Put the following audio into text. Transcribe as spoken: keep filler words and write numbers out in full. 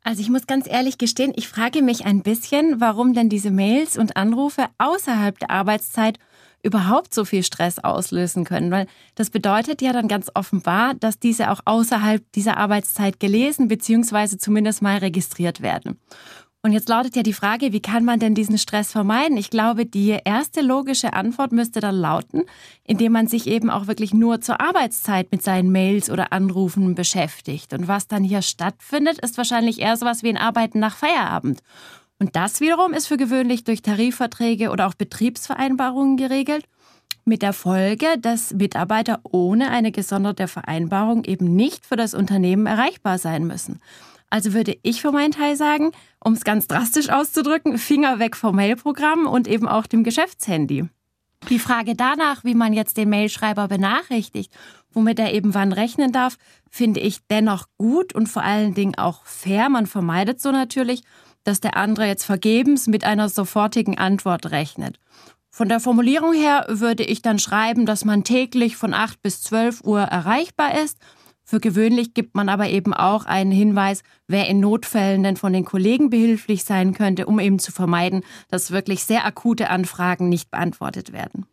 Also ich muss ganz ehrlich gestehen, ich frage mich ein bisschen, warum denn diese Mails und Anrufe außerhalb der Arbeitszeit überhaupt so viel Stress auslösen können. Weil das bedeutet ja dann ganz offenbar, dass diese auch außerhalb dieser Arbeitszeit gelesen bzw. zumindest mal registriert werden. Und jetzt lautet ja die Frage, wie kann man denn diesen Stress vermeiden? Ich glaube, die erste logische Antwort müsste dann lauten, indem man sich eben auch wirklich nur zur Arbeitszeit mit seinen Mails oder Anrufen beschäftigt. Und was dann hier stattfindet, ist wahrscheinlich eher sowas wie ein Arbeiten nach Feierabend. Und das wiederum ist für gewöhnlich durch Tarifverträge oder auch Betriebsvereinbarungen geregelt, mit der Folge, dass Mitarbeiter ohne eine gesonderte Vereinbarung eben nicht für das Unternehmen erreichbar sein müssen. Also würde ich für meinen Teil sagen, um es ganz drastisch auszudrücken, Finger weg vom Mailprogramm und eben auch dem Geschäftshandy. Die Frage danach, wie man jetzt den Mailschreiber benachrichtigt, womit er eben wann rechnen darf, finde ich dennoch gut und vor allen Dingen auch fair. Man vermeidet so natürlich, dass der andere jetzt vergebens mit einer sofortigen Antwort rechnet. Von der Formulierung her würde ich dann schreiben, dass man täglich von acht bis zwölf Uhr erreichbar ist. Für gewöhnlich gibt man aber eben auch einen Hinweis, wer in Notfällen denn von den Kollegen behilflich sein könnte, um eben zu vermeiden, dass wirklich sehr akute Anfragen nicht beantwortet werden.